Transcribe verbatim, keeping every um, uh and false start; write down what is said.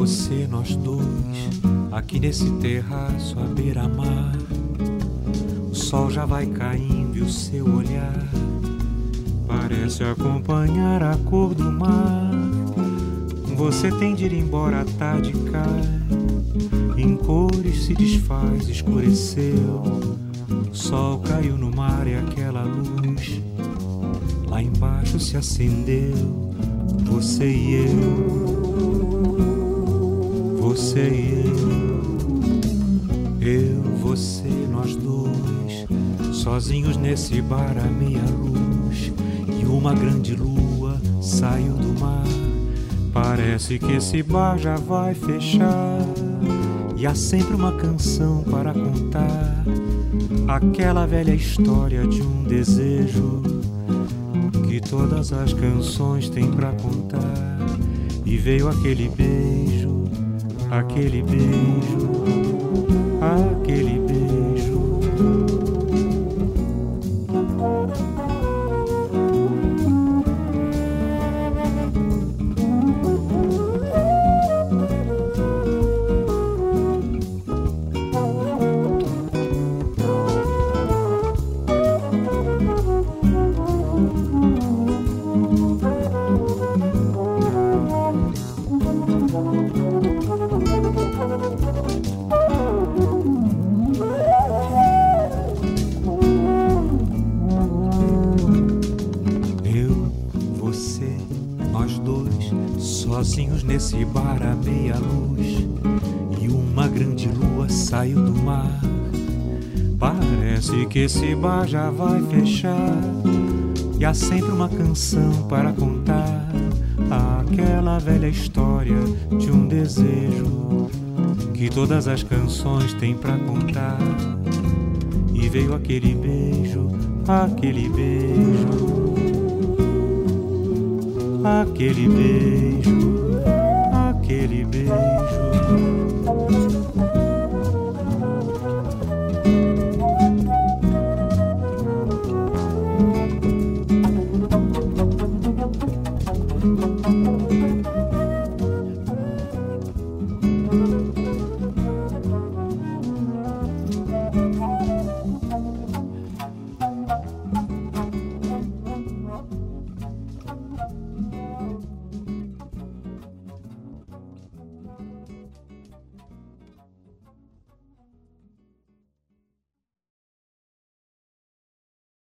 você, nós dois, aqui nesse terraço à beira-mar. O sol já vai caindo e o seu olhar parece acompanhar a cor do mar. Você tem de ir embora, a tarde cai, em cores se desfaz, escureceu. O sol caiu no mar e aquela luz lá embaixo se acendeu. Você e eu, você e eu, eu, você, nós dois, sozinhos nesse bar à meia luz. E uma grande lua saiu do mar. Parece que esse bar já vai fechar. E há sempre uma canção para contar, aquela velha história de um desejo que todas as canções têm pra contar. E veio aquele beijo, aquele beijo, aquele beijo. Sozinhos nesse bar à meia luz. E uma grande lua saiu do mar. Parece que esse bar já vai fechar. E há sempre uma canção para contar, aquela velha história de um desejo que todas as canções têm pra contar. E veio aquele beijo, aquele beijo, aquele beijo, aquele beijo.